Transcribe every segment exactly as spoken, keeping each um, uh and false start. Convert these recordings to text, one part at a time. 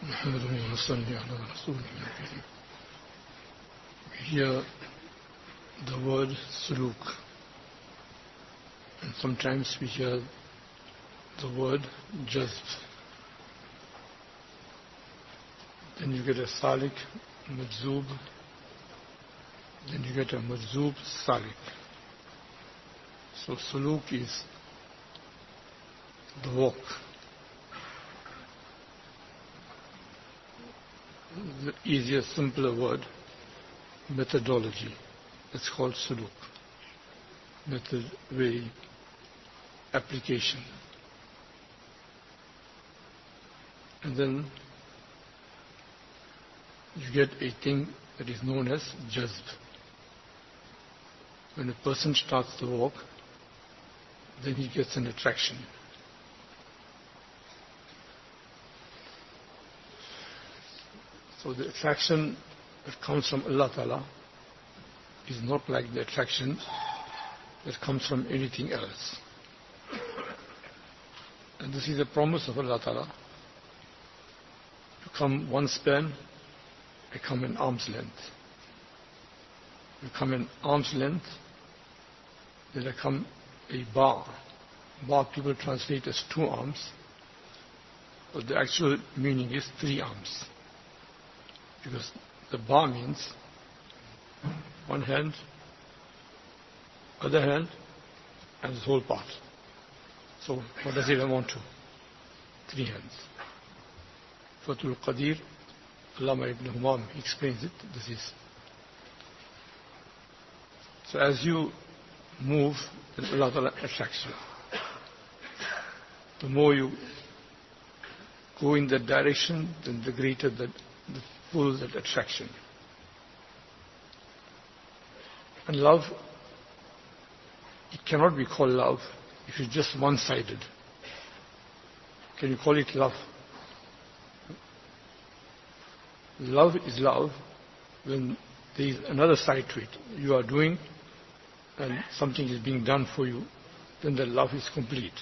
نحمده ونصلي على رسوله الكريم. We hear the word suluk, and sometimes we hear the word jazb. Then you get a salik, majzoob, then you get a majzoob salik. So suluk is the walk. The easier, simpler word, methodology. It's called suluk. Method, way, application. And then you get a thing that is known as jazb. When a person starts to walk, then he gets an attraction. So the attraction that comes from Allah Ta'ala is not like the attraction that comes from anything else. And this is a promise of Allah Ta'ala. You come one span, I come in arm's length. You come in arm's length, then I come a bar. Bar people translate as two arms, but the actual meaning is three arms. Because the bar means one hand, other hand, and the whole part. So what does it amount to? Three hands. Fathul Qadir, Allama ibn Humam explains it. This is. So as you move, then Allah Ta'ala attracts you. The more you go in that direction, then the greater the, the pull, that attraction. And love, it cannot be called love if it's just one-sided. Can you call it love? Love is love when there is another side to it. You are doing and something is being done for you, then the love is complete.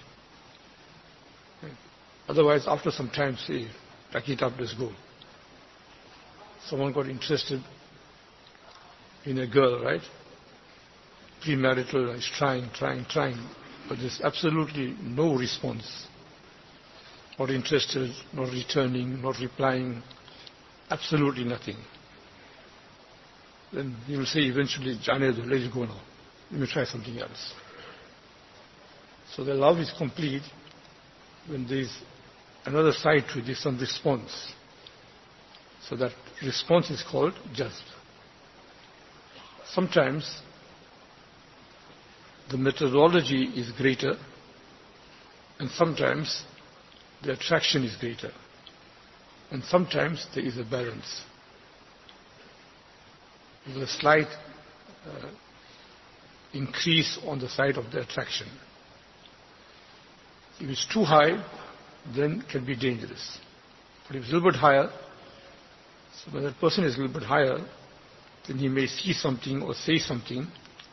Otherwise, after some time, say, pack it up, let's go. Someone got interested in a girl, right? Premarital, is trying, trying, trying, but there's absolutely no response. Not interested, not returning, not replying, absolutely nothing. Then he will say eventually, Janedu, let it go now. Let me try something else. So the love is complete when there is another side to it, there's some response. So that response is called jazb. Sometimes the methodology is greater, and sometimes the attraction is greater, and sometimes there is a balance. There's a slight uh, increase on the side of the attraction. If it's too high, then it can be dangerous. But if it's a little bit higher, so when that person is a little bit higher, then he may see something or say something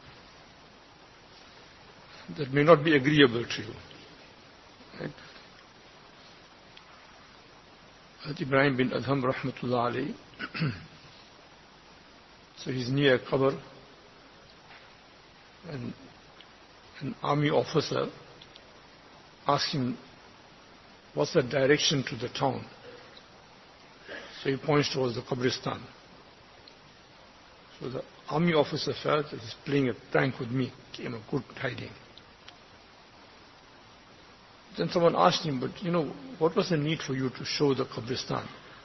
that may not be agreeable to you. Right? Ibrahim bin Adham rahmatullah alayhi, so he's near a qabr, and an army officer asked him, what's the direction to the town? So he points towards the Qabristan. So the army officer felt that he's playing a prank with me, you know, good hiding. Then someone asked him, but you know, what was the need for you to show the Qabristan?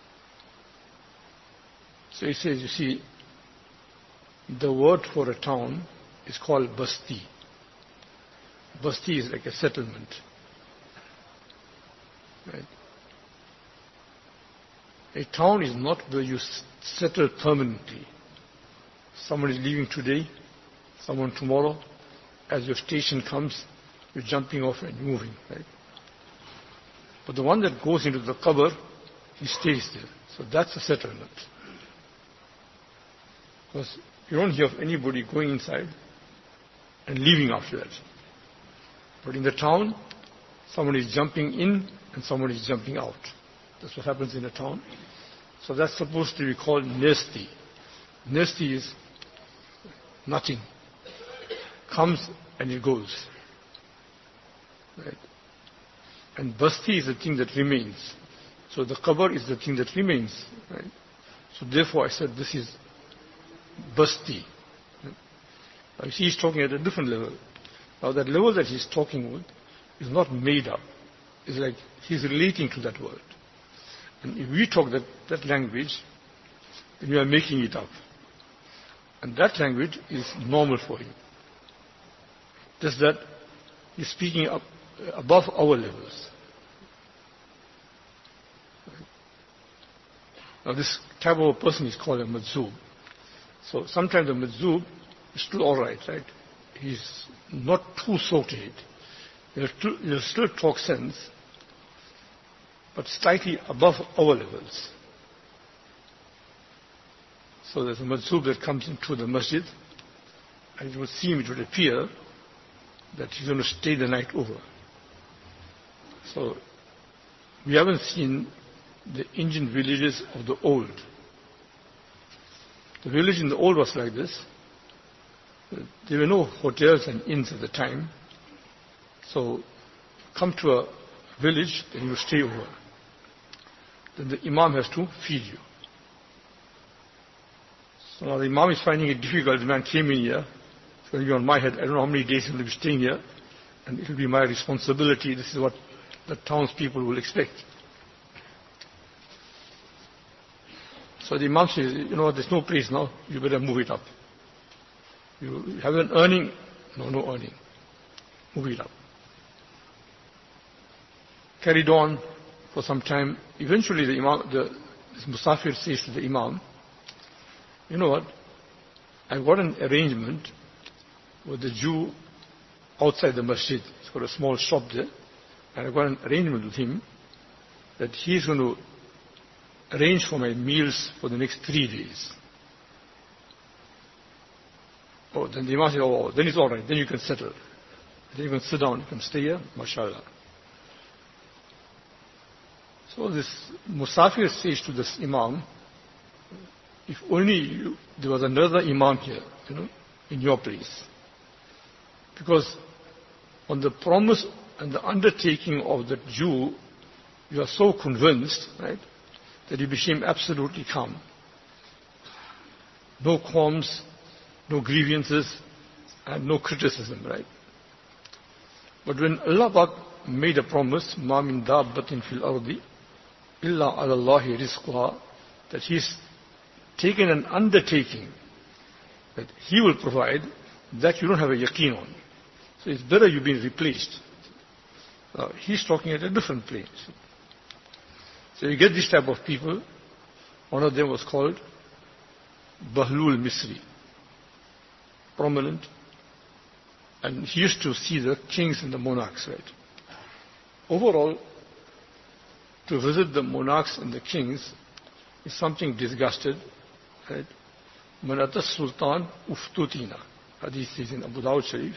So he says, you see, the word for a town is called Basti. Basti is like a settlement. Right? A town is not where you settle permanently. Someone is leaving today, someone tomorrow. As your station comes, you're jumping off and moving, right? But the one that goes into the qabr, he stays there. So that's a settlement. Because you don't hear of anybody going inside and leaving after that. But in the town, someone is jumping in and someone is jumping out. That's what happens in a town. So that's supposed to be called Nesti. Nesti is nothing. Comes and it goes. Right? And Basti is the thing that remains. So the qabr is the thing that remains. Right? So therefore I said this is Basti. Now he's talking at a different level. Now that level that he's talking with is not made up. It's like he's relating to that word. And if we talk that, that language, then we are making it up. And that language is normal for him. Just that he's speaking up above our levels. Now this type of a person is called a majzoob. So sometimes the majzoob is still alright, right? He's not too soaked in it. He'll still, he'll still talk sense, but slightly above our levels. So there's a majzoob that comes into the masjid, and it would seem, it would appear, that he's going to stay the night over. So we haven't seen the Indian villages of the old. The village in the old was like this. There were no hotels and inns at the time. So come to a village, then you stay over. Then the imam has to feed you. So now the imam is finding it difficult. The man came in here. It's going to be on my head. I don't know how many days he'll be staying here. And it will be my responsibility. This is what the townspeople will expect. So the imam says, you know, there's no place now. You better move it up. You have an earning? No, no earning. Move it up. Carried on for some time. Eventually the imam, the this Musafir says to the imam, you know what, I've got an arrangement with the Jew outside the masjid. He's got a small shop there. And I've got an arrangement with him that he's going to arrange for my meals for the next three days. Oh, then the imam says, oh, then it's all right. Then you can settle. Then you can sit down. You can stay here. MashaAllah. So this Musafir says to this imam, if only you, there was another imam here, you know, in your place. Because on the promise and the undertaking of the Jew, you are so convinced, right, that you became absolutely calm. No qualms, no grievances, and no criticism, right? But when Allah Pak made a promise, مَا مِن دَابَّةٍ فِي الْأَرْضِ إِلَّا عَلَى اللَّهِ رِزْقُهَا, that He's taken an undertaking that He will provide, that you don't have a yaqeen on. So it's better you've been replaced. Uh, he's talking at a different plane. So you get this type of people. One of them was called Bahlul Misri, prominent, and he used to see the kings and the monarchs, right? Overall, to visit the monarchs and the kings is something disgusted, right? Manata Sultan Uftutina, hadith is in Abu Dawud Sharif.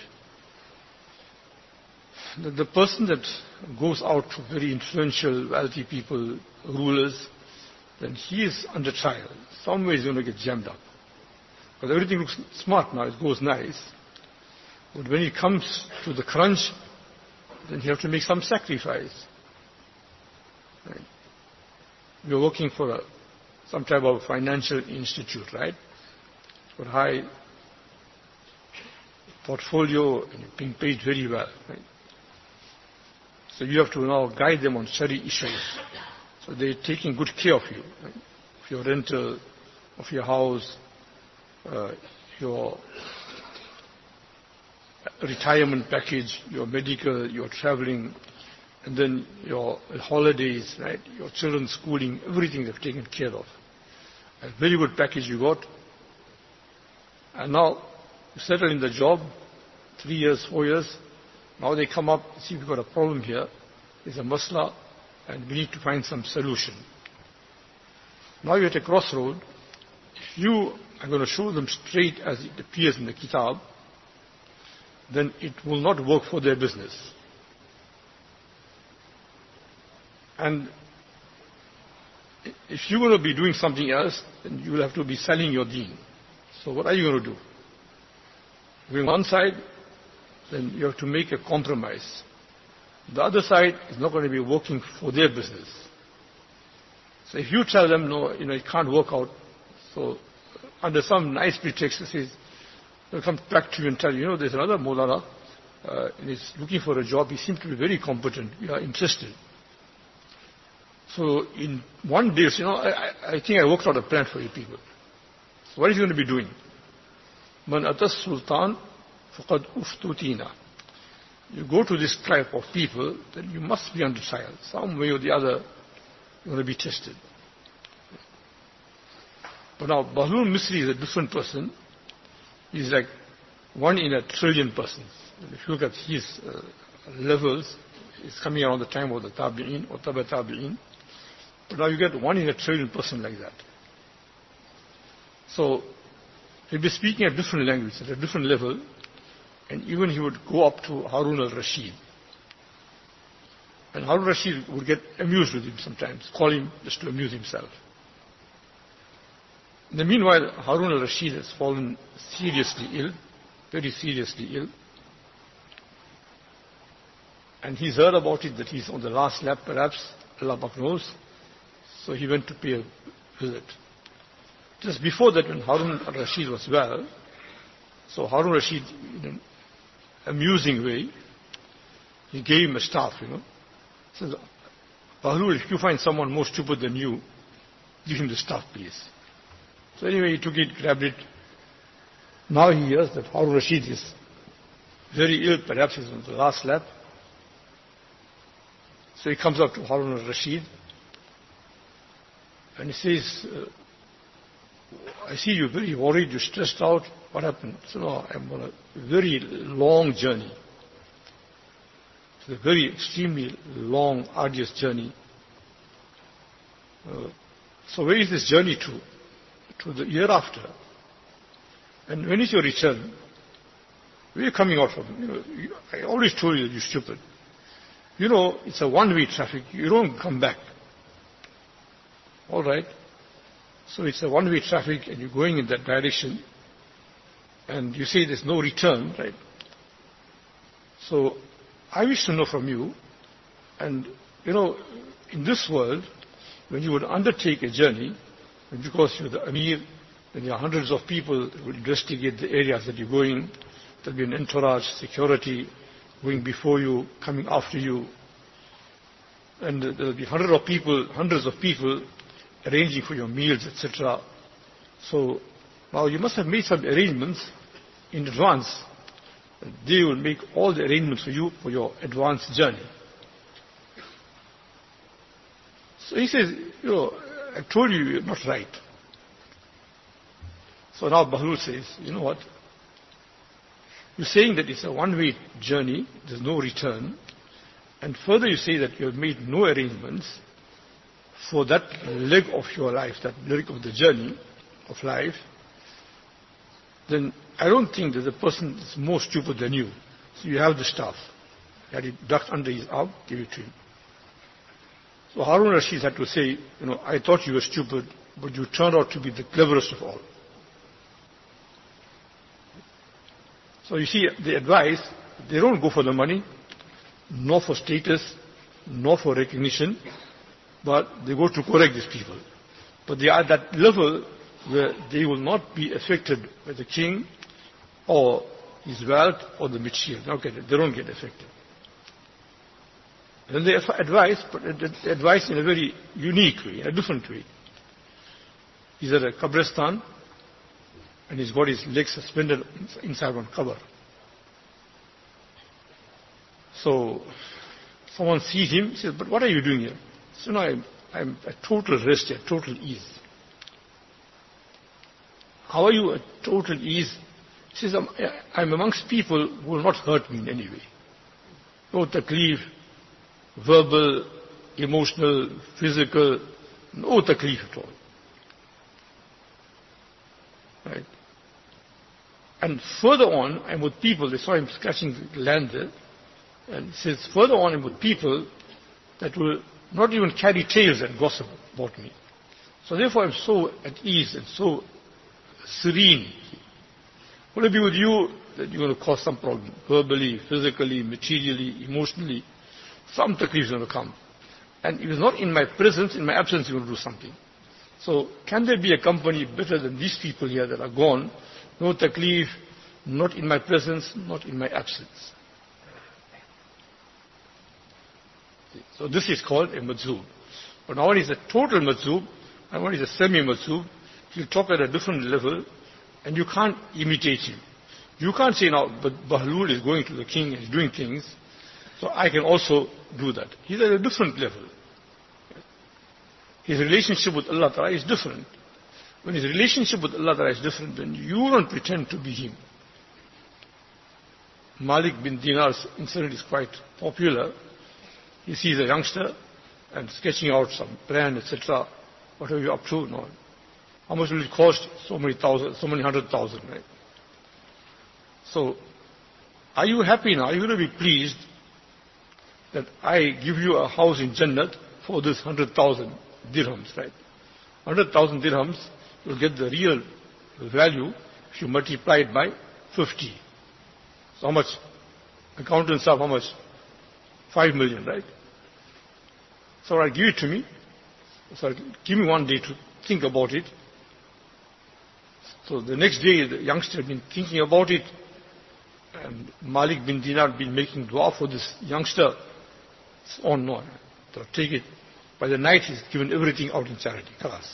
The, the person that goes out to very influential, wealthy people, rulers, then he is under trial. Some way he's going to get jammed up. Because everything looks smart now, it goes nice. But when he comes to the crunch, then he has to make some sacrifice. Right? You're working for a, some type of financial institute, right? For high portfolio, and you're being paid very well, right? So you have to now guide them on Shari issues. So they're taking good care of you, right? Of your rental, of your house, uh, your retirement package, your medical, your traveling, and then your holidays, right? Your children's schooling, everything they've taken care of. A very good package you got. And now you settle in the job, three years, four years. Now they come up, see we've got a problem here. There's a masla, and we need to find some solution. Now you're at a crossroad. If you are going to show them straight as it appears in the kitab, then it will not work for their business. And if you're going to be doing something else, then you will have to be selling your deen. So what are you going to do? Going one side, then you have to make a compromise. The other side is not going to be working for their business. So if you tell them, no, you know, it can't work out, so under some nice pretext, it says, they'll come back to you and tell you, you know, there's another Molana, uh, and he's looking for a job, he seems to be very competent, we are interested. So in one day, you know, I, I think I worked out a plan for you people. So what is he going to be doing? Man atas sultan faqad uftutina. You go to this type of people, then you must be under trial. Some way or the other, you're going to be tested. But now, Bahlul Misri is a different person. He's like one in a trillion persons. If you look at his uh, levels, it's coming around the time of the Tabi'in or Taba Tabi'in. But now you get one in a trillion person like that. So, he'll be speaking a different language, at a different level, and even he would go up to Harun al-Rashid. And Harun al-Rashid would get amused with him sometimes, call him just to amuse himself. In the meanwhile, Harun al-Rashid has fallen seriously ill, very seriously ill. And he's heard about it, that he's on the last lap perhaps, Allah Pak knows. So he went to pay a visit. Just before that, when Harun al-Rashid was well, so Harun al-Rashid, in an amusing way, he gave him a staff, you know. He says, Bahlul, if you find someone more stupid than you, give him the staff, please. So anyway, he took it, grabbed it. Now he hears that Harun al-Rashid is very ill, perhaps he's on the last lap. So he comes up to Harun al-Rashid and he says, uh, I see you're very worried, you're stressed out. What happened? So no, I'm on a very long journey. It's a very extremely long, arduous journey. Uh, so where is this journey to? To the year after. And when is your return? Where are you coming out from? You know, you, I always told you that you're stupid. You know, it's a one-way traffic. You don't come back. All right. So it's a one-way traffic and you're going in that direction. And you say there's no return, right? So I wish to know from you, and you know, in this world, when you would undertake a journey, and because you're the Amir, then there are hundreds of people who will investigate the areas that you're going. There'll be an entourage, security, going before you, coming after you. And there'll be hundreds of people, hundreds of people arranging for your meals, et cetera. So now you must have made some arrangements in advance. They will make all the arrangements for you for your advanced journey. So he says, you know, I told you you're not right. So now Bahlul says, you know what? You're saying that it's a one-way journey, there's no return. And further you say that you have made no arrangements for that leg of your life, that leg of the journey of life. Then I don't think there's a person that's more stupid than you. So you have the staff. He had it ducked under his arm, give it to him. So Harun al-Rashid had to say, you know, I thought you were stupid, but you turned out to be the cleverest of all. So you see, the advice, they don't go for the money, nor for status, nor for recognition, but they go to correct these people. But they are at that level where they will not be affected by the king or his wealth or the material. Okay, they don't get affected. Then they advise, but they advise in a very unique way, in a different way. He's at a Qabristan, and he's got his legs suspended inside one cover. So someone sees him, says, but what are you doing here? So now I'm, I'm at total rest, at total ease. How are you at total ease? He says, I'm, I'm amongst people who will not hurt me in any way. No taklif, verbal, emotional, physical, no taklif at all. Right? And further on, I'm with people, they saw him scratching the land there, and he says, further on, I'm with people that will not even carry tales and gossip about me. So therefore I'm so at ease and so serene. Will it be with you that you're going to cause some problem? Verbally, physically, materially, emotionally. Some taklif is going to come. And if it's not in my presence, in my absence, you're going to do something. So can there be a company better than these people here that are gone? No taklif, not in my presence, not in my absence. So this is called a majzub. But now one is a total majzub, and one is a semi-majzub. He'll talk at a different level, and you can't imitate him. You can't say now, but Bahlul is going to the king and he's doing things, so I can also do that. He's at a different level. His relationship with Allah Ta'ala is different. When his relationship with Allah Ta'ala is different, then you don't pretend to be him. Malik bin Dinar's incident is quite popular. He sees a youngster and sketching out some plan, et cetera. What are you up to? No. How much will it cost? So many thousand, so many hundred thousand, right? So, are you happy now? Are you going to be pleased that I give you a house in Jannat for this hundred thousand dirhams, right? Hundred thousand dirhams, you'll get the real value if you multiply it by fifty. So how much? Accountants have how much? Five million, right? So I give it to me. So give me one day to think about it. So the next day, the youngster had been thinking about it, and Malik bin Dinar had been making dua for this youngster. Oh no, so take it. By the night, he's given everything out in charity. Khalas.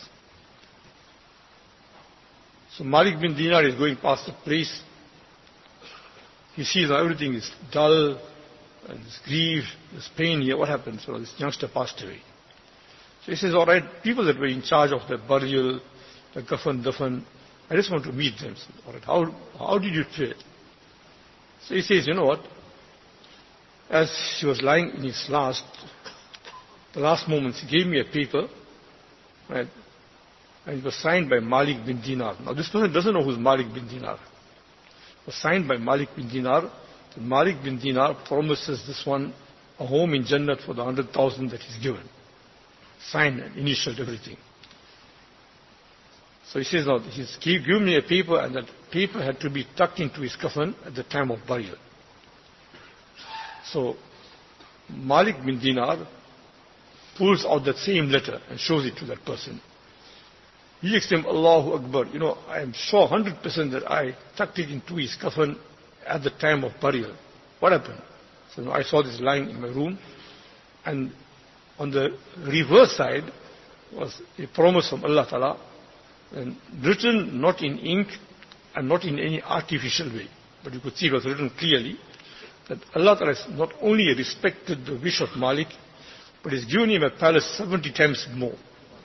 So Malik bin Dinar is going past the place. He sees that everything is dull, and there's grief, there's pain here. What happened? So this youngster passed away. So he says, all right, people that were in charge of the burial, the kafan, dafan, I just want to meet them. So, all right, how, how did you feel? So he says, you know what? As he was lying in his last, the last moments, he gave me a paper, right? And it was signed by Malik bin Dinar. Now this person doesn't know who's Malik bin Dinar. It was signed by Malik bin Dinar. And Malik bin Dinar promises this one a home in Jannat for the hundred thousand that he's given. Signed and initialed everything. So he says, now, he's given me a paper, and that paper had to be tucked into his coffin at the time of burial. So Malik bin Dinar pulls out that same letter and shows it to that person. He exclaimed, Allahu Akbar. You know, I am sure one hundred percent that I tucked it into his coffin at the time of burial. What happened? So you know, I saw this lying in my room, and on the reverse side was a promise from Allah Ta'ala, and written not in ink and not in any artificial way, but you could see it was written clearly that Allah Ta'ala has not only respected the wish of Malik, but has given him a palace seventy times more.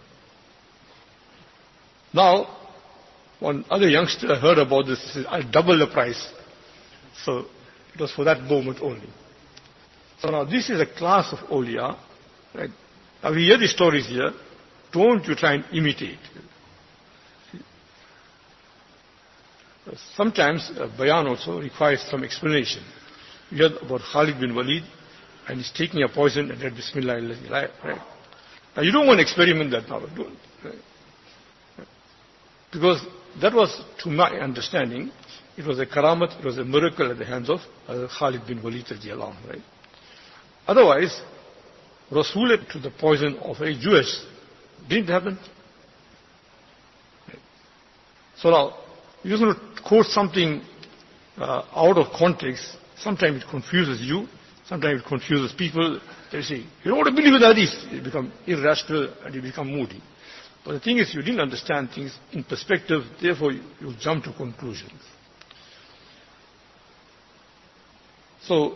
Now, one other youngster heard about this, he said, I'll double the price. So it was for that moment only. So now this is a class of awliya. Right? Now we hear the stories here. Don't you try and imitate. Sometimes a bayan also requires some explanation. We heard about Khalid bin Walid, and he's taking a poison and read Bismillah. Right? Now you don't want to experiment that now. Don't. Right? Because that was, to my understanding, it was a karamat, it was a miracle at the hands of uh, Khalid bin Walid radiallahu anhu, right? Otherwise, Rasul to the poison of a Jewish didn't happen. Right? So now, you're going to quote something uh, out of context. Sometimes it confuses you, sometimes it confuses people. They say, you don't want to believe in hadith. You become irrational and you become moody. But the thing is, you didn't understand things in perspective, therefore you, you jump to conclusions. So,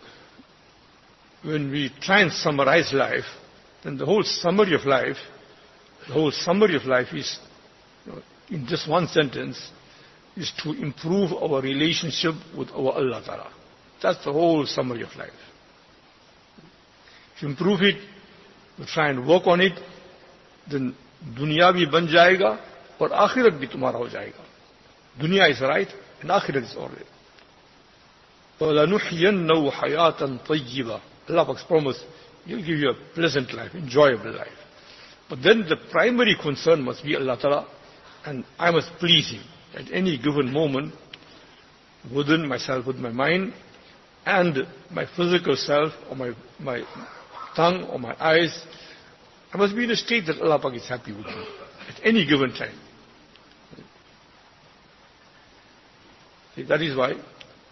when we try and summarize life, then the whole summary of life, the whole summary of life is, you know, in just one sentence, is to improve our relationship with our Allah Ta'ala. That's the whole summary of life. If you improve it, you try and work on it, then दुनिया भी बन जाएगा और आखिरत भी तुम्हारा हो जाएगा. दुनिया is right and आखिरत is alright. وَلَنُحْيَنَّهُ حَيَاةً طَيِّبًا. Allah Pak's promise, He'll give you a pleasant life, enjoyable life. But then the primary concern must be Allah Ta'ala, and I must please Him at any given moment within myself, with my mind, and my physical self, or my, my tongue, or my eyes. I must be in a state that Allah Pak is happy with me at any given time. See, that is why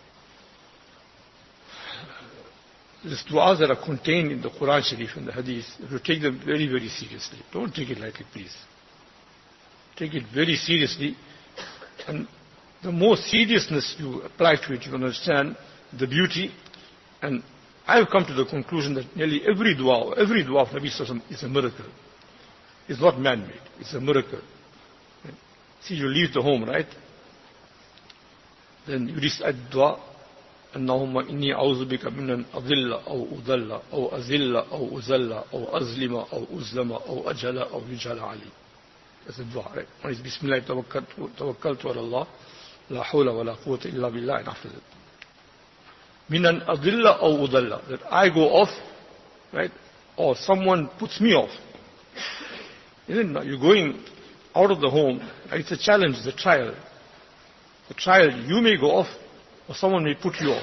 these du'as that are contained in the Quran Sharif and the Hadith, if you take them very, very seriously. Don't take it lightly, please. Take it very seriously. And the more seriousness you apply to it, you understand the beauty. And I have come to the conclusion that nearly every dua, every dua of Nabi Sallallahu Alaihi Wasallam is a miracle. It's not man-made. It's a miracle. See, you leave the home, right? Then you recite dua. اللهم إني أعوذ بك من أن أضل أو أضل أو أذل أو أزل أو أظلم أو أظلم أو أجهل أو يجهل علي. That's the dua, right? One is Bismillah tawakkaltu ala Allah, la hawla wa la quwwata illa billah, and after that. من أن أضل أو أضل, that I go off, right? Or someone puts me off. Isn't it? You're going out of the home. It's a challenge, it's a trial. The trial, you may go off, or someone may put you off.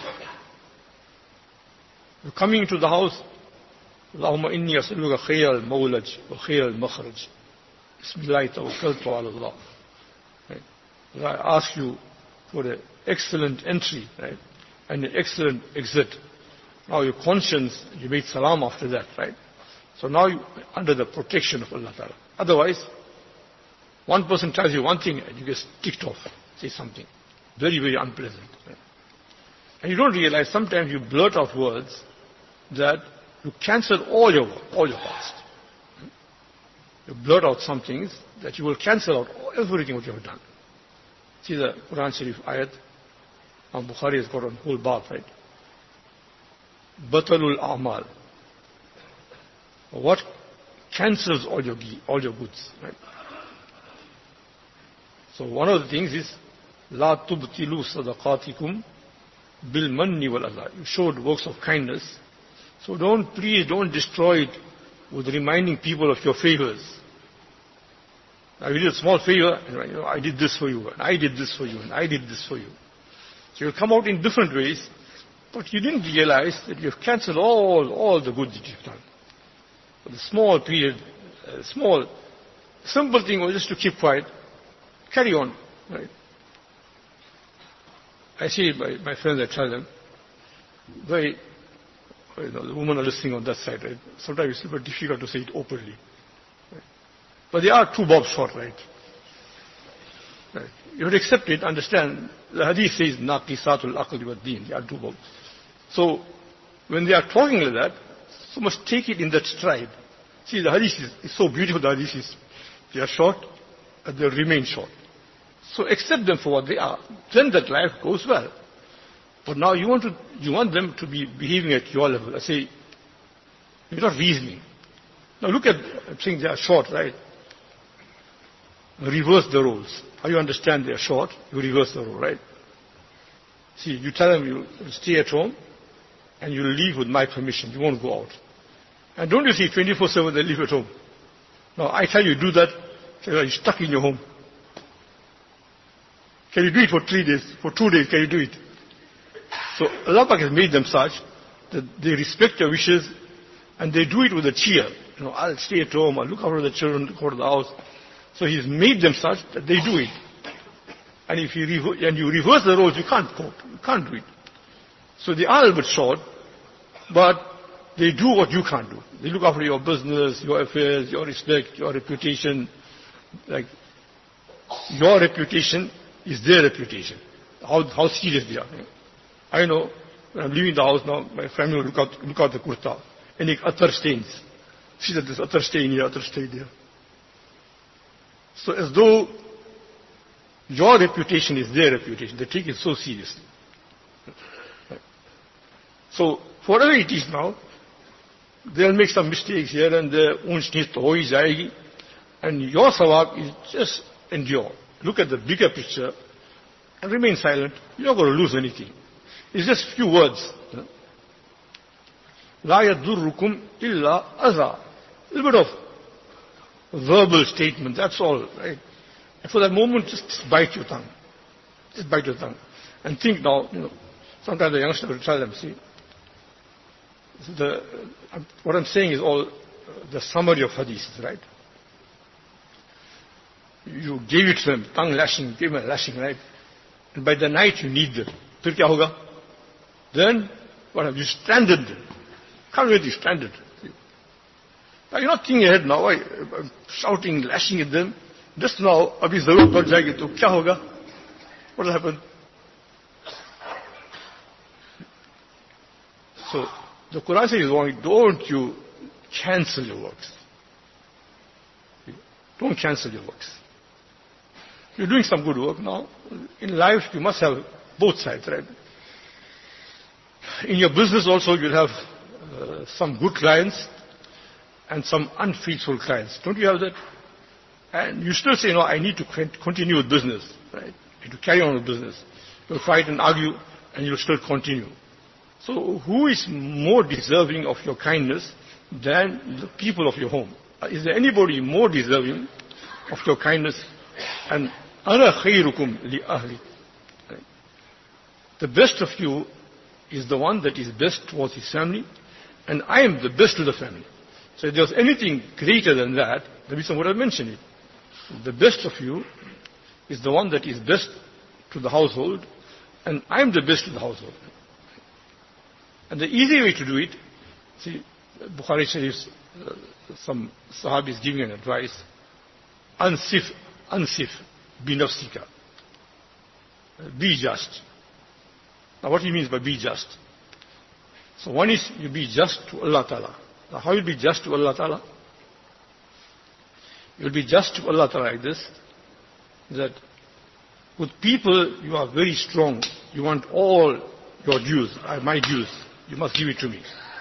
You're coming into the house, Allahumma inni as'aluka khayra al-mawlaj wa khayra al-makhraj. Bismillah tawakkaltu ala Allah. Right? I ask you for an excellent entry, right? And an excellent exit. Now your conscience, you made salam after that, right? So now you're under the protection of Allah Ta'ala. Otherwise, one person tells you one thing and you get ticked off, say something. Very, very unpleasant. Right? And you don't realize sometimes you blurt out words that you cancel all your work, all your past. You blurt out some things that you will cancel out everything what you have done. See the Quran Sharif ayat, Imam Bukhari has got a whole bab, right? Batalul a'mal. What cancels all your all your goods, right? So one of the things is La tubtilu sadaqatikum bil manni wal adha. You showed works of kindness. So don't, please don't destroy it with reminding people of your favors. Now you did a small favor, and, you know, I did this for you, and I did this for you, and I did this for you. So you'll come out in different ways, but you didn't realize that you've cancelled all, all the good that you've done. For the small period, uh, small, simple thing was just to keep quiet, carry on, right? I see my, my friends, I tell them, very, you know, the women are listening on that side, right? Sometimes it's a bit difficult to say it openly. Right? But they are two bobs short, right? Right? You would accept it, understand. The hadith says, naqisatul aqli wa deen. They are two bobs. So, when they are talking like that, so must take it in that stride. See, the hadith is, is so beautiful, the hadith is, they are short, and they remain short. So accept them for what they are. Then that life goes well. But now you want to, you want them to be behaving at your level. I say, you're not reasoning. Now look at, I'm saying they are short, right? Reverse the roles. How you understand they are short, you reverse the role, right? See, you tell them you stay at home, and you leave with my permission. You won't go out. And don't you see twenty-four seven they live at home. Now I tell you do that, you're stuck in your home. Can you do it for three days? For two days, can you do it? So Allah Pak has made them such that they respect your wishes and they do it with a cheer. You know, I'll stay at home, I'll look after the children, go to the house. So He's made them such that they do it. And if you reverse, and you reverse the roles, you can't cope. You can't do it. So they are a little bit short, but they do what you can't do. They look after your business, your affairs, your respect, your reputation. Like, your reputation is their reputation. How, how serious they are. I know, when I'm leaving the house now, my family will look out, look out the kurta. Any other stains. See that there's other stain here, other stain there. So as though your reputation is their reputation. They take it so seriously. So, whatever it is now, they'll make some mistakes here and there. Unch needs to hoi jayegi. And your sawab is just endure. Look at the bigger picture and remain silent. You're not going to lose anything. It's just few words. La yadurrukum illa adha. A little bit of verbal statement, that's all, right? And for that moment, just bite your tongue. Just bite your tongue. And think now, you know, sometimes the youngster will tell them, see, the, uh, what I'm saying is all the summary of hadiths, right? You gave it to them, tongue lashing, gave them a lashing, right? And by the night you need them. Then kya hoga? Then, what have you stranded? Can't really stranded. Now you're not thinking ahead now, I'm shouting, lashing at them. Just now, abhi zarur pad jayegi to kya hoga? What will happen? So, the Quran says, don't you cancel your works. Don't cancel your works. You're doing some good work now. In life, you must have both sides, right? In your business also, you'll have uh, some good clients and some unfaithful clients. Don't you have that? And you still say, no, I need to continue with business, right? You need to carry on with business. You'll fight and argue, and you'll still continue. So who is more deserving of your kindness than the people of your home? Is there anybody more deserving of your kindness? And ana khayrukum li ahli. The best of you is the one that is best towards his family, and I am the best to the family. So if there's anything greater than that, the reason would have mentioned it. The best of you is the one that is best to the household, and I am the best to the household. And the easy way to do it, see, Bukhari Sharif's, uh, some Sahabis giving an advice, ansif, ansif, bi nafsika. Be just. Now what he means by be just? So one is you be just to Allah Ta'ala. Now how you be just to Allah Ta'ala? You'll be just to Allah Ta'ala like this, that with people you are very strong. You want all your dues, my dues. You must give it to me.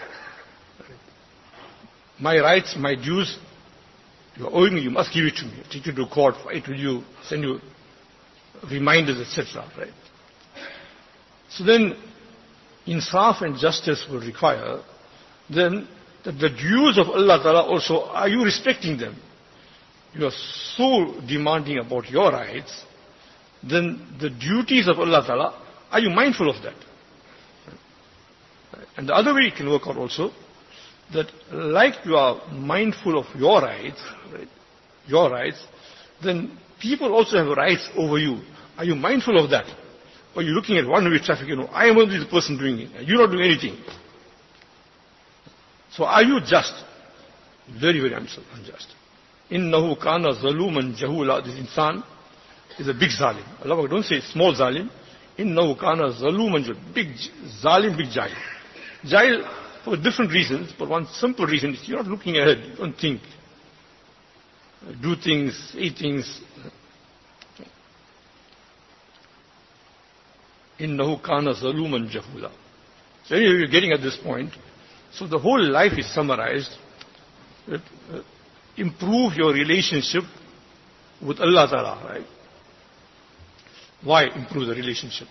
My rights, my dues, you are owing me, you must give it to me. Take you to court, fight with you, send you reminders, et cetera. Right? So then, insaf and justice will require then that the dues of Allah Ta'ala also, are you respecting them? You are so demanding about your rights, then the duties of Allah Ta'ala, are you mindful of that? And the other way it can work out also, that like you are mindful of your rights, right, your rights, then people also have rights over you. Are you mindful of that? Or are you looking at one-way traffic, you know, I am only the person doing it, and you're not doing anything. So are you just? Very, very unjust. Innahu kana zaluman jahula. This insan is a big zalim. Allah don't say small zalim. Innahu kana zaluman jahula. Big zalim, big jahil. Jahil for different reasons, but one simple reason is you're not looking ahead, you don't think. Do things, say things. Innahu kana zaluman jahula. So anyway, you're getting at this point. So the whole life is summarized. That, uh, improve your relationship with Allah Ta'ala, right? Why improve the relationship?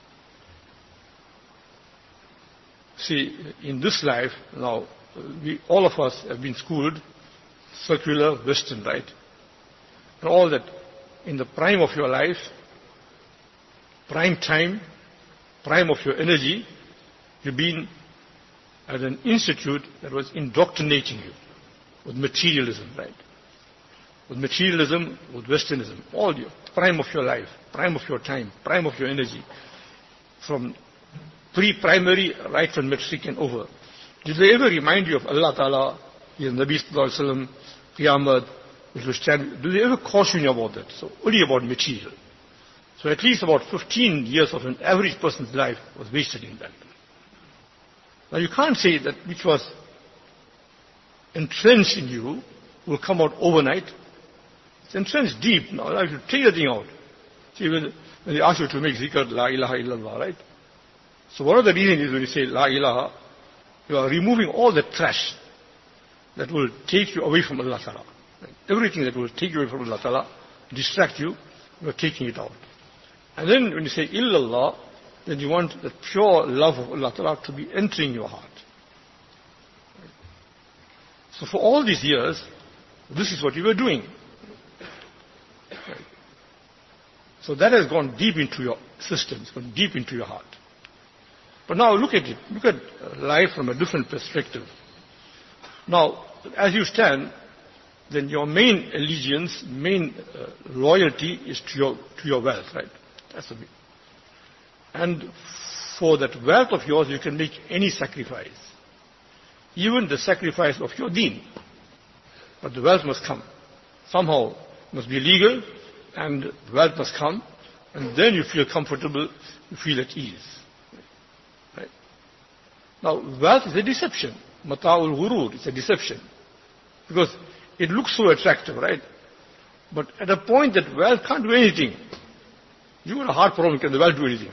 See, in this life, now, we, all of us have been schooled, secular, Western, right? And all that, in the prime of your life, prime time, prime of your energy, you've been at an institute that was indoctrinating you with materialism, right? With materialism, with Westernism, all your prime of your life, prime of your time, prime of your energy, from pre-primary, right from matric and over. Did they ever remind you of Allah Ta'ala, His Nabi Sallallahu Alaihi Wasallam, Qiyamah, which will stand? Do they ever caution you about that? So only about material. So at least about fifteen years of an average person's life was wasted in that. Now you can't say that which was entrenched in you will come out overnight. It's entrenched deep now. I have to take the thing out. See, when, when they ask you to make zikr, la ilaha illallah, right? So one of the reasons is when you say la ilaha, you are removing all the trash that will take you away from Allah Ta'ala. Right? Everything that will take you away from Allah Ta'ala, distract you, you are taking it out. And then when you say illallah, then you want the pure love of Allah Ta'ala to be entering your heart. So for all these years, This is what you were doing. Right. So that has gone deep into your system, it's gone deep into your heart. But now look at it. Look at life from a different perspective. Now, as you stand, then your main allegiance, main uh, loyalty is to your, to your wealth, right? That's the main. And for that wealth of yours, you can make any sacrifice. Even the sacrifice of your deen. But the wealth must come. Somehow, it must be legal, and wealth must come, and then you feel comfortable, you feel at ease. Right? Now, wealth is a deception. Mata'ul ghurur, it's a deception. Because it looks so attractive, right? But at a point that wealth can't do anything. You got a heart problem, can the wealth do anything?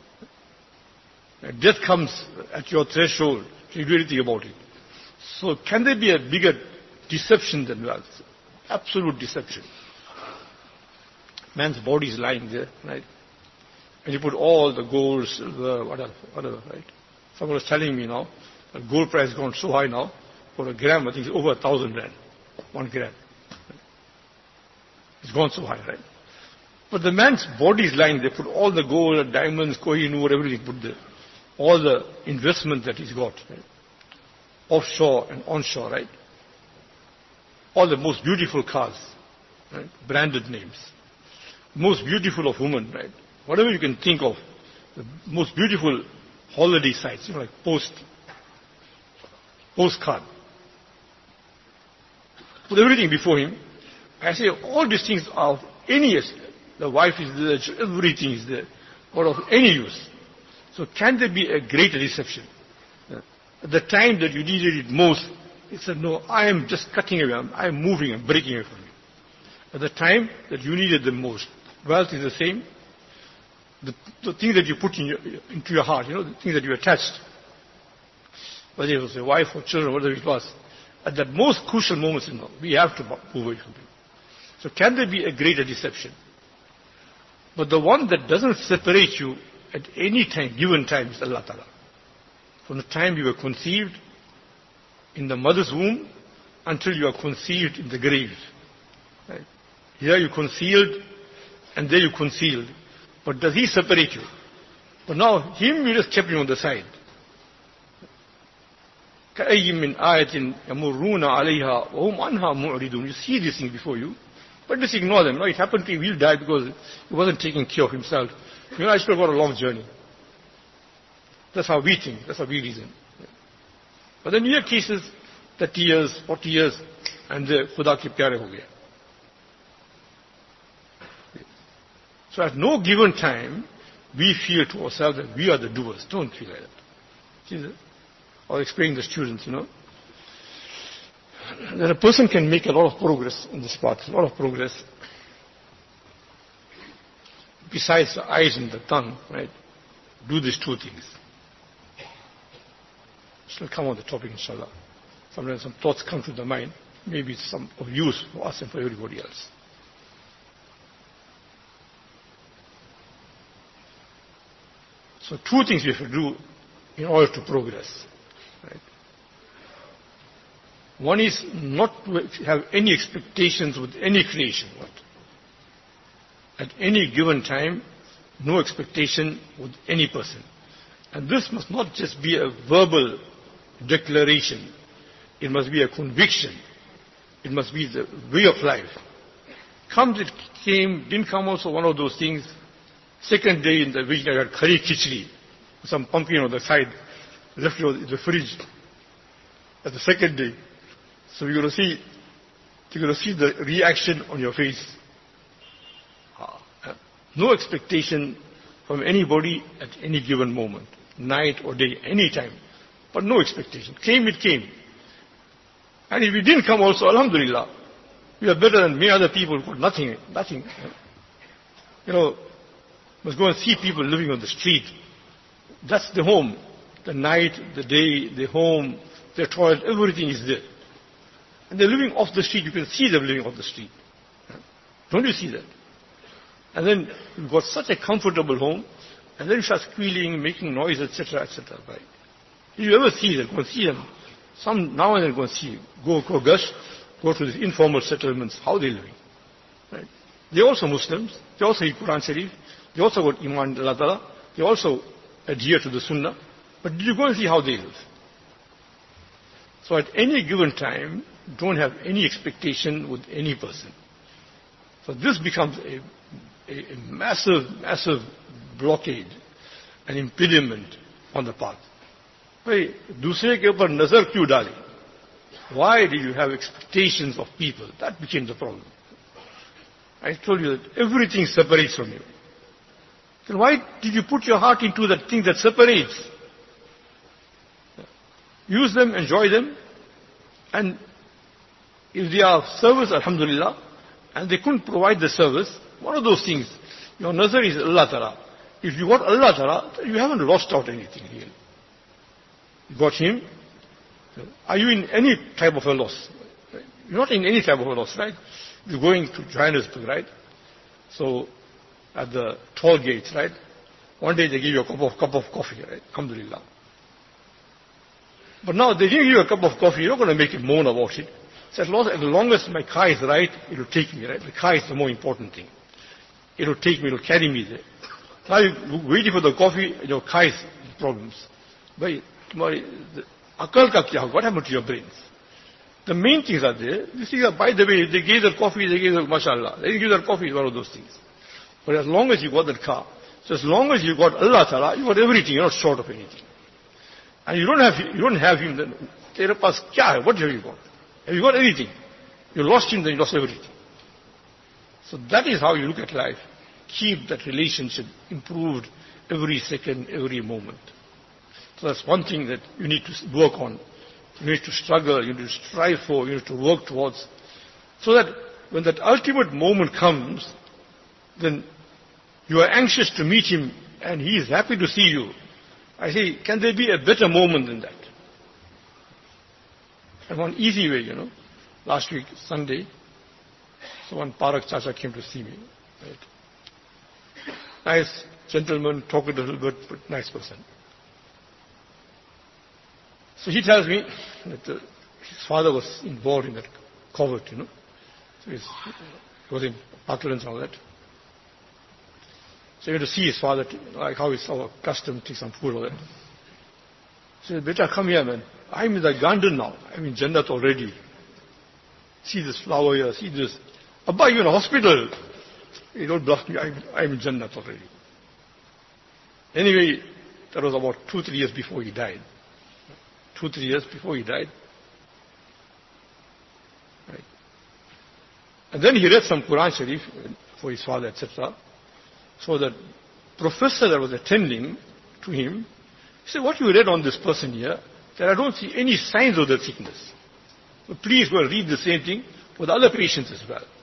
Death comes at your threshold, can you do anything about it? So can there be a bigger deception than wealth? Absolute deception. Man's body is lying there, right? And you put all the gold, silver, whatever, whatever, right? Someone was telling me now, the gold price has gone so high now, for a gram, I think it's over a thousand rand. One gram. It's gone so high, right? But the man's body is lying there. Put all the gold, diamonds, Kohinoor, everything put there. All the investment that he's got, right? Offshore and onshore, right? All the most beautiful cars, right? Branded names. Most beautiful of women, right? Whatever you can think of. The most beautiful holiday sites, you know, like post, postcard. Put everything before him. I say all these things are of any use. The wife is there, everything is there, but of any use. So can there be a greater deception? At the time that you needed it most, he said, no, I am just cutting away, I am moving and breaking away from you. At the time that you needed the most, wealth is the same. The, the thing that you put in your, into your heart, you know, the thing that you attached, whether it was a wife or children, whatever it was, at that most crucial moments, you know, we have to move away from it. So can there be a greater deception? But the one that doesn't separate you at any time, given time, is Allah Ta'ala. From the time you were conceived in the mother's womb until you are conceived in the grave. Right? Here you concealed and there you concealed. But does he separate you? But now him you just kept him on the side. كَأَيٍّ مِّنْ آيَةٍ يَمُرُّونَ عَلَيْهَا وَهُمْ عَنْهَا مُعْرِضُونَ. You see these things before you, but just ignore them. No, it happened to him, he'll die because he wasn't taking care of himself. You know, I still got a long journey. That's how we think, that's how we reason. But then you have cases, thirty years, forty years, and the Khuda ke pyare ho gaya. So at no given time, we feel to ourselves that we are the doers. Don't feel like that. See that? I was explaining to the students, you know, that a person can make a lot of progress in this path, a lot of progress. Besides the eyes and the tongue, right? Do these two things. Shall come on the topic, inshallah. Sometimes some thoughts come to the mind. Maybe it's some of use for us and for everybody else. So two things we have to do in order to progress. Right? One is not to have any expectations with any creation. What? At any given time, no expectation with any person. And this must not just be a verbal declaration. It must be a conviction. It must be the way of life. Comes, it came, didn't come, also one of those things. Second day in the week, I had curry khichdi, some pumpkin on the side, left it in the fridge. At the second day, so you're going to see, you're going to see the reaction on your face. No expectation from anybody at any given moment, night or day, any time. But no expectation. Came, it came. And if it didn't come also, alhamdulillah, we are better than many other people who put nothing, nothing. You know, must go and see people living on the street. That's the home. The night, the day, the home, their toilet, everything is there. And they're living off the street. You can see them living off the street. Don't you see that? And then you've got such a comfortable home, and then you start squealing, making noise, et cetera, et cetera. Right? If you ever see them, go and see them. Some now and then go and see, go, go gush, go to these informal settlements, how they're living. Right? They're also Muslims, they also read Quran Sharif, they also got Iman Allah Ta'ala, they also adhere to the Sunnah, but did you go and see how they live? So at any given time, don't have any expectation with any person. So this becomes a, a, a massive, massive blockade, an impediment on the path. Hey, दूसरे के ऊपर नजर क्यों डाली? Why did you have expectations of people? That became the problem. I told you that everything separates from you. Then why did you put your heart into that thing that separates? Use them, enjoy them, and if they are of service, alhamdulillah, and they couldn't provide the service, one of those things, your nazar is Allah Ta'ala. If you got Allah Ta'ala, you haven't lost out anything really. You got Him. Are you in any type of a loss? You're not in any type of a loss, right? You're going to Johannesburg, right? So, at the toll gates, right? One day they give you a cup of, cup of coffee, right? Alhamdulillah. But now they give you a cup of coffee, you're not going to make a moan about it. So as long as, as long as my car is right, it will take me, right? The car is the more important thing. It will take me, it will carry me there. Now you're waiting for the coffee, your car is problems. But akal ka kya? What happened to your brains? The main things are there. These things are, by the way, they gave the coffee, they gave the mashallah. They didn't give the coffee, one of those things. But as long as you got that car, so as long as you got Allah Ta'ala, you got everything, you're not short of anything. And you don't have, you don't have Him, then, tere paas kya hai? What have you got? Have you got anything? You lost Him, then you lost everything. So that is how you look at life. Keep that relationship improved every second, every moment. So that's one thing that you need to work on. You need to struggle, you need to strive for, you need to work towards. So that when that ultimate moment comes, then you are anxious to meet Him and He is happy to see you. I say, can there be a better moment than that? And one easy way, you know. Last week, Sunday, so one Parak Chacha came to see me. Right? Nice gentleman, talked a little bit, but nice person. So he tells me that uh, his father was involved in that covert, you know. So he's, he was in Parklands and all that. So he went to see his father, like how it's our custom, take some food or that. So he said, Beta, come here, man. I'm in the garden now. I'm in Jannat already. See this flower here, see this. Abba, you're in a hospital. You don't bluff me, I'm, I'm in Jannat already. Anyway, that was about two, three years before he died. Two, three years before he died. Right. And then he read some Quran Sharif for his father, et cetera. So the professor that was attending to him, he said, what you read on this person here, that I don't see any signs of the sickness. So please go and read the same thing for the other patients as well.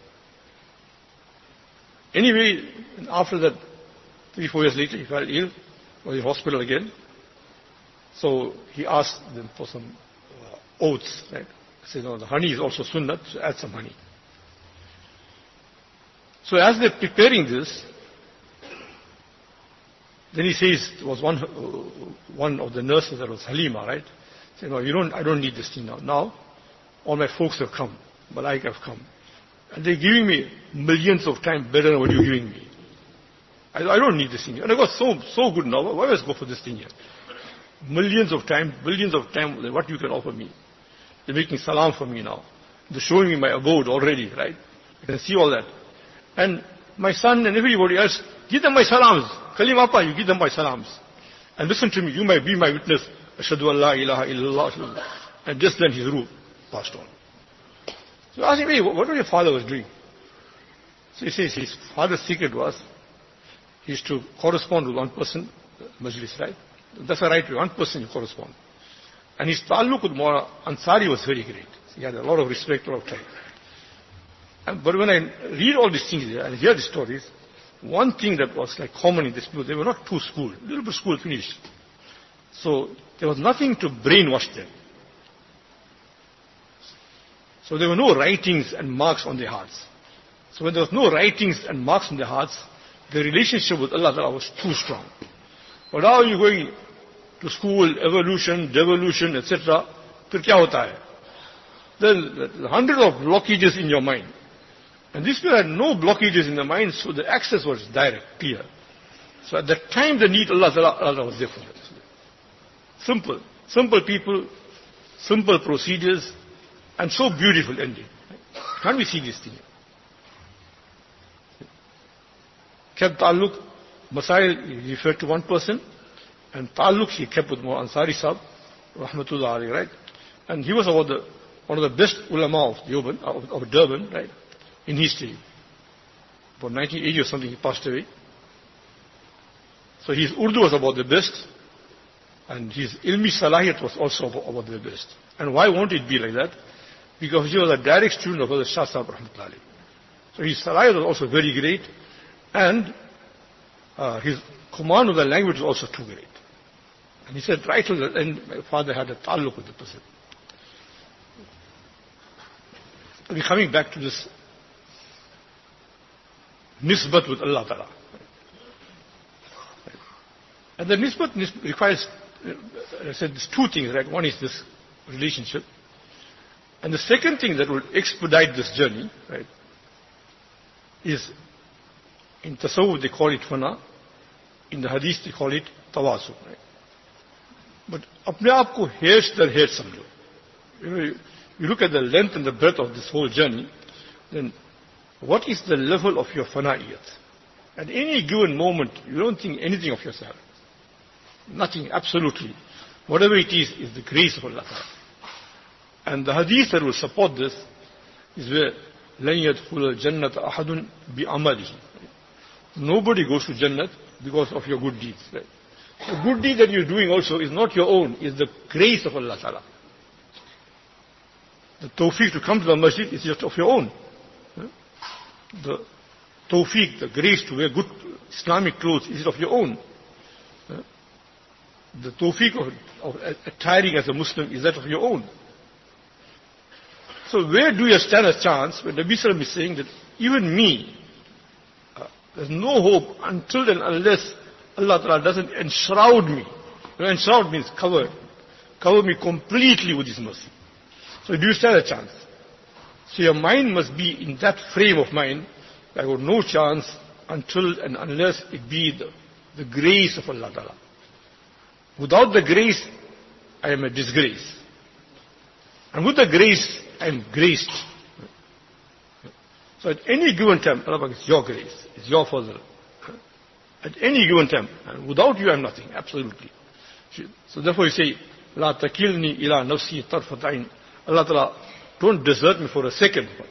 Anyway, after that, three, four years later, he fell ill, was in hospital again. So he asked them for some uh, oats, right? He said, no, the honey is also sunnah, so add some honey. So as they're preparing this, then he says, there was one, uh, one of the nurses, that was Halima, right? He said, no, you don't, I don't need this thing now. Now, all my folks have come, Malaika have come. And they're giving me millions of times better than what you're giving me. I, I don't need this thing. And I got so, so good now, why must I go for this thing here? Millions of times, billions of times than what you can offer me. They're making salam for me now. They're showing me my abode already, right? I can see all that. And my son and everybody else, give them my salams. Kalim Appa, you give them my salams. And listen to me, you might be my witness. Ashhadu an la ilaha illallah. And just then his ruh passed on. So I asked him, hey, what was your father was doing? So he says his father's secret was, he used to correspond with one person, Majlis, right? That's the right way, one person you correspond. And his taluk with Maulana Ansari was very great. He had a lot of respect, a lot of time. And, but when I read all these things and hear the stories, one thing that was like common in this people, they were not too schooled. A little bit school finished. So there was nothing to brainwash them. So there were no writings and marks on their hearts. So when there was no writings and marks on their hearts, the relationship with Allah Ta'ala was too strong. But now you're going to school, evolution, devolution, et cetera. Then kya hota hai? There are hundreds of blockages in your mind. And these people had no blockages in their mind, so the access was direct, clear. So at that time they need Allah, Allah, Allah was there for them. Simple. Simple people, simple procedures, and so beautiful ending. Can't we see this thing? Kept ta'alluq, Masail he referred to one person, and ta'alluq he kept with Mullah Ansari Sahib, Rahmatullah alayhi, right? And he was about the, one of the best ulama of Deoband, of, of Durban, right? In history. About nineteen eighty or something he passed away. So his Urdu was about the best, and his ilmi salahiyat was also about, about the best. And why won't it be like that? Because he was a direct student of the Shah Sahib Rahmatullah alayhi. So his salahiyat was also very great, and uh, his command of the language was also too great. And he said right to the end, my father had a ta'alluq with the person. We're coming back to this nisbat with Allah Ta'ala. And the nisbat requires, I said, there's two things, right? One is this relationship. And the second thing that will expedite this journey, right, is in tasawwuf they call it fana, in the hadith they call it tawazu, right? But apne aap ko hairs dar hair samjho. You know, you, you look at the length and the breadth of this whole journey, then what is the level of your fana'iyat? At any given moment, you don't think anything of yourself. Nothing, absolutely. Whatever it is, is the grace of Allah. And the hadith that will support this is where لَن يَدْخُلَ الْجَنَّةَ أَحَدٌ بِعَمَلِهِ. Nobody goes to Jannat because of your good deeds. Right? The good deed that you're doing also is not your own, is the grace of Allah Ta'ala. The tawfiq to come to the masjid is just of your own. The tawfiq, the grace to wear good Islamic clothes is of your own. The tawfiq of, of attiring as a Muslim is that of your own. So where do you stand a chance when Nabi Sallam is saying that even me, uh, there's no hope until and unless Allah Ta'ala doesn't enshroud me. You know, enshroud means cover. Cover me completely with His mercy. So do you stand a chance? So your mind must be in that frame of mind. I got no chance until and unless it be the, the grace of Allah Ta'ala. Without the grace, I am a disgrace. And with the grace, I am graced. So at any given time, Allah, it's your grace, it's your fazl. At any given time, and without you I am nothing, absolutely. So therefore you say, La takilni ila nafsi tarfat ayn. Allah Ta'ala, don't desert me for a second. But,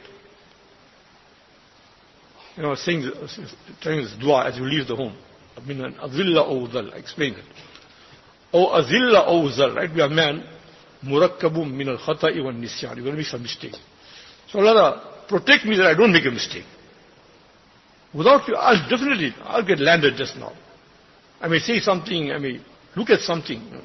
you know, saying this, telling this dua as you leave the home. Min an azilla aw dhal. I explained it. O azilla aw zal, right? We are man, murakkabum min al khata'i wa nisyan. You're going to make some mistake. So Allah, protect me that I don't make a mistake. Without you, I'll definitely, I'll get landed just now. I may say something, I may look at something, you know,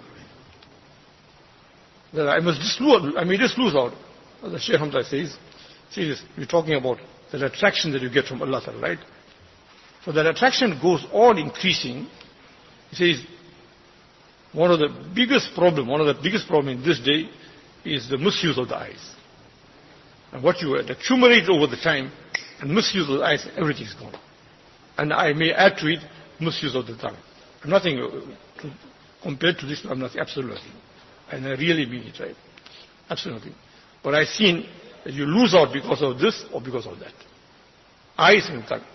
that I must just lose, I may just lose out. As the Shaykh Hamza says, see this, we're talking about that attraction that you get from Allah, right? So that attraction goes on increasing. He says, one of the biggest problem, one of the biggest problem in this day is the misuse of the eyes. And what you accumulate over the time, and misuse of the eyes, everything is gone. And I may add to it, misuse of the tongue. I'm nothing, uh, to, compared to this, I'm nothing, absolutely nothing. And I really mean it, right? Absolutely nothing. But I've seen that you lose out because of this or because of that. Eyes and tongue.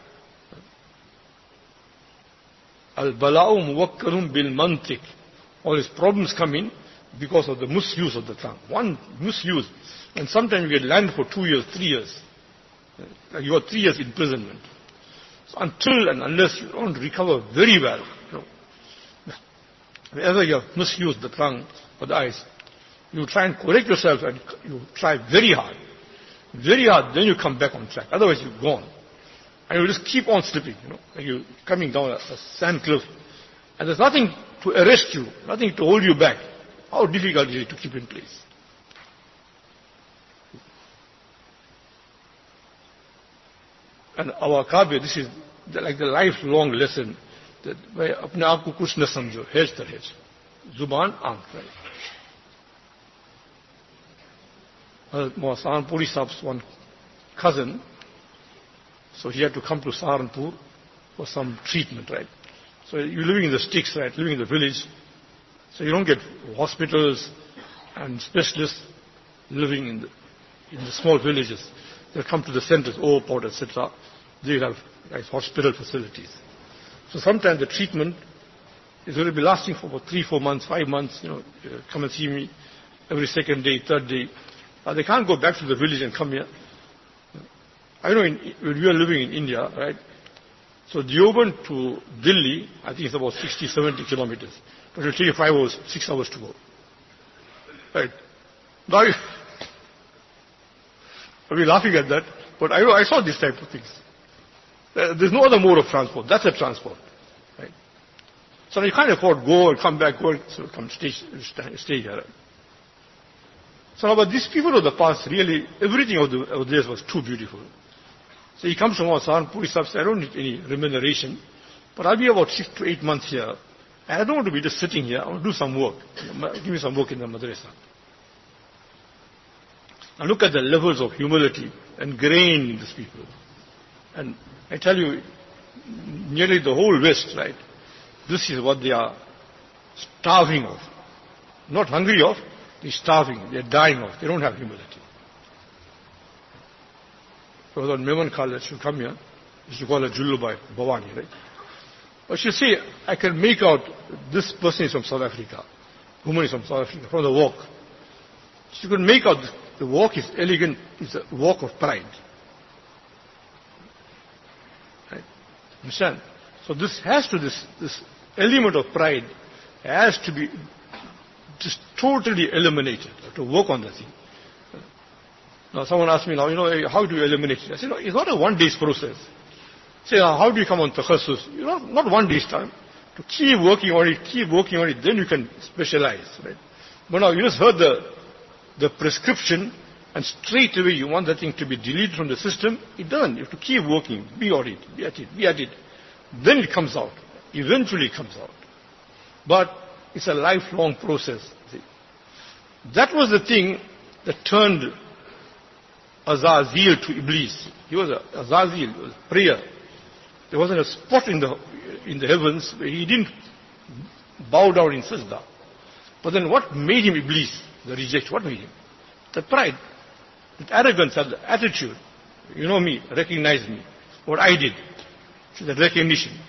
Al-bala'u muwakkalun bil mantiq. All these problems come in because of the misuse of the tongue. One misuse. And sometimes you get landed for two years, three years. You got three years imprisonment. So until and unless you don't recover very well, you know, wherever you have misused the tongue or the eyes, you try and correct yourself and you try very hard. Very hard, then you come back on track. Otherwise you're gone. And you just keep on slipping, you know, like you're coming down a, a sand cliff. And there's nothing to arrest you, nothing to hold you back. How difficult is it to keep in place? And our Kabe, this is the, like the lifelong lesson that by apne aap ko kuch na samjho, hedge tar hedge. Zuban, aankh, right? uh, Saharanpuri Sahib's one cousin, so he had to come to Saharanpur for some treatment, right? So you're living in the sticks, right? Living in the village. So you don't get hospitals and specialists living in the, in the small villages. They'll come to the centers, Overport, et cetera. They'll have like, hospital facilities. So sometimes the treatment is going to be lasting for about three, four months, five months. You know, uh, come and see me every second day, third day. Uh, they can't go back to the village and come here. I know in, when we are living in India, right? So Deoband to Delhi, I think it's about sixty, seventy kilometers. But it'll take you five hours, six hours to go. Right? Now, we're laughing at that, but I, I saw these type of things. Uh, there's no other mode of transport. That's a transport. Right? So you can't afford go and come back, go and so come stay, stay here. Right? So but these people of the past, really, everything of, the, of theirs was too beautiful. So he comes from our Saharanpuri Sahib, I don't need any remuneration, but I'll be about six to eight months here. And I don't want to be just sitting here. I want to do some work. Give me some work in the madrasa. Now look at the levels of humility ingrained in these people. And I tell you, nearly the whole West, right, this is what they are starving of. Not hungry of, they're starving, they're dying of. They don't have humility. So when Meman Khalid should come here, he should call her Jullubai, Bhavani, right? But she say, I can make out this person is from South Africa, woman is from South Africa, from the walk. She could make out the walk is elegant, it's a walk of pride. Right? Understand? So this has to, this, this element of pride has to be just totally eliminated, to work on the thing. Now someone asked me now, you know, how do you eliminate it? I said, no, it's not a one day's process. Say, now, how do you come on takhassus? You know, not one day's time. To keep working on it, keep working on it, then you can specialize, right? But now you just heard the, the prescription and straight away you want that thing to be deleted from the system. It doesn't. You have to keep working, be on it, be at it, be at it. Then it comes out. Eventually it comes out. But it's a lifelong process. See? That was the thing that turned Azazil to Iblis. He was a Azazil, it was prayer. There wasn't a spot in the in the heavens where he didn't bow down in sajda. But then what made him Iblis? The reject. What made him? The pride, the arrogance, the attitude. You know me, recognize me. What I did. So the recognition.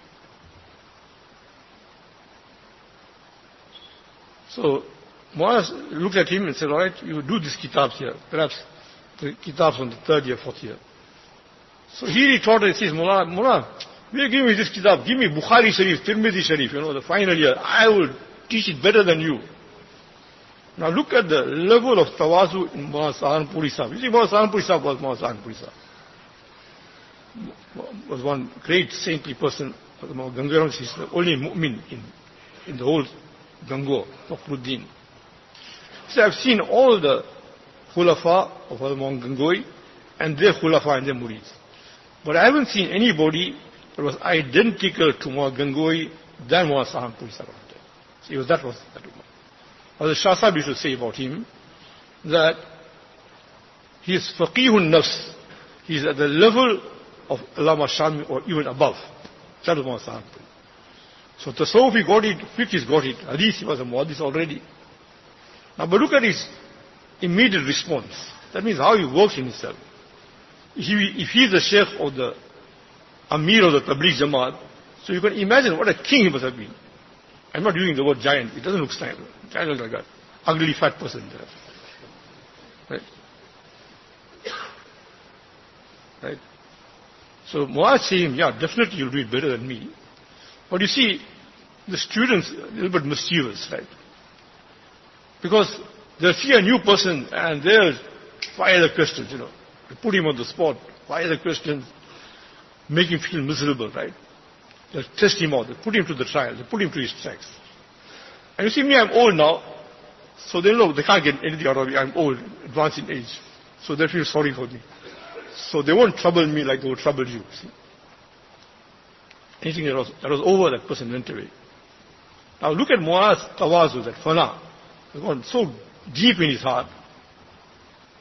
So Muaz looked at him and said, all right, you do these kitabs here. Perhaps the kitabs on the third year, fourth year. So he taught and says, Mullah, Mullah, will you give me this kitab? Give me Bukhari Sharif, Tirmidhi Sharif, you know, the final year. I will teach it better than you. Now look at the level of tawazu in Mullah Saharanpuri Sahib. You see, Mullah Saharanpuri Sahib was Mullah Saharanpuri Sahib. Was one great saintly person. Gangaram, he's the only mu'min in, in the whole Gango, Fakhruddin. So I've seen all the khulafa of Imam Gangoi and their khulafa and their murids. But I haven't seen anybody that was identical to Mullah Gangoi than Mullah Saharanpuri Sahib. So he was, that was that one. As the Shah Sahib used to say about him, that he is faqihun nafs. He is at the level of Allama Shami or even above. That was Mullah Saharanpuri. So Tasawwuf he got it, fiqh he's got it, Hadith he was a muhaddith already. Now but look at his immediate response. That means how he works in himself. If he, if he is the sheikh or the Amir of the Tabligh Jamaat, so you can imagine what a king he must have been. I'm not using the word giant, it doesn't look giant. Giant looks like that. Ugly fat person there. Right? Right? So Muaz saying, yeah, definitely you'll do it better than me. But you see, the students are a little bit mischievous, right? Because they'll see a new person and they'll fire the questions, you know. They put him on the spot, fire the questions, make him feel miserable, right? They'll test him out, they put him to the trial, they put him to his tracks. And you see me, I'm old now, so they know they can't get anything out of me. I'm old, advanced in age. So they feel sorry for me. So they won't trouble me like they would trouble you, see. Anything that was, that was over, that person went away. Now look at Muaz Tawazu, that fana. It's gone so deep in his heart.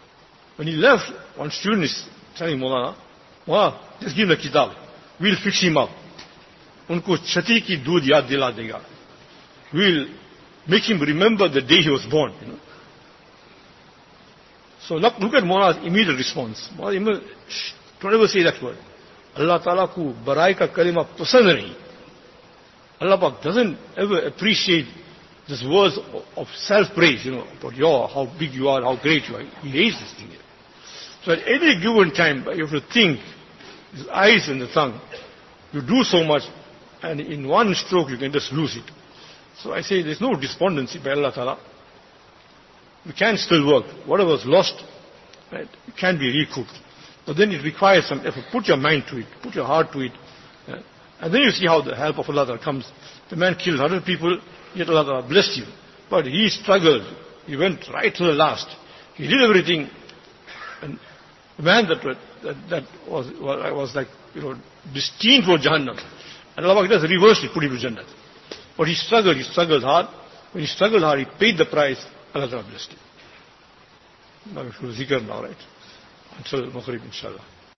When he left, one student is telling Maulana, Maulana, just give him the kitab. We'll fix him up. Unko chati ki doodh yaad dila dega. We'll make him remember the day he was born. You know. So look, look at Maulana's immediate response. Maulana, don't ever say that word. Allah Ta'ala ku barai ka kalima pasand nahi. Allah Pak doesn't ever appreciate these words of self-praise, you know, about your, how big you are, how great you are. He hates this thing. So at any given time, you have to think, his eyes and the tongue, you do so much, and in one stroke you can just lose it. So I say there's no despondency by Allah Ta'ala. You can still work. Whatever was lost, right, it can be recouped. But then it requires some effort. Put your mind to it, put your heart to it. Yeah. And then you see how the help of Allah Ta'ala comes. The man killed one hundred people, yet Allah Ta'ala blessed him. But he struggled. He went right to the last. He did everything. And the man that, that, that was, was like, you know, destined for Jahannam. And Allah just reversed it, put him to Jannah. But he struggled, he struggled hard. When he struggled hard, he paid the price. Allah Ta'ala blessed him. Now we should zikr now, right? Until Maghrib, inshallah.